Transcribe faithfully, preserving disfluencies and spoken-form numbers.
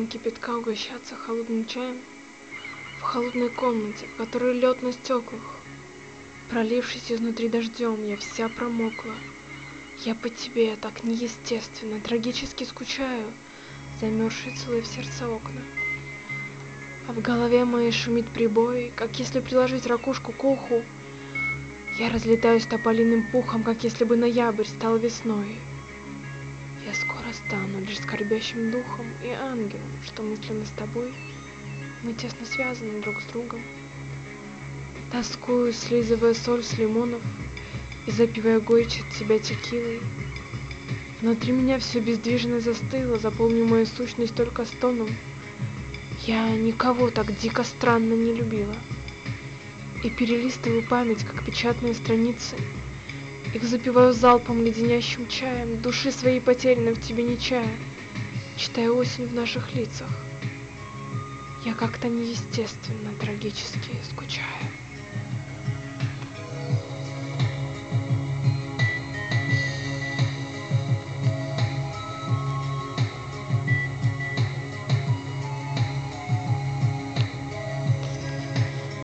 кипятка угощаться холодным чаем в холодной комнате, в которой лед на стеклах. Пролившись изнутри дождем, я вся промокла. Я по тебе так неестественно, трагически скучаю, замерзшие целые в сердце окна. А в голове моей шумит прибой, как если приложить ракушку к уху. Я разлетаюсь тополиным пухом, как если бы ноябрь стал весной. Я скоро стану лишь скорбящим духом и ангелом, что мысленно с тобой мы тесно связаны друг с другом. Тоскую, слизывая соль с лимонов и запивая горечь от тебя текилой. Внутри меня все бездвижно застыло, заполнив мою сущность только стоном. Я никого так дико странно не любила. И перелистываю память, как печатные страницы. Их запиваю залпом леденящим чаем, души своей потерянной в тебе не чая, читая осень в наших лицах. Я как-то неестественно, трагически скучаю.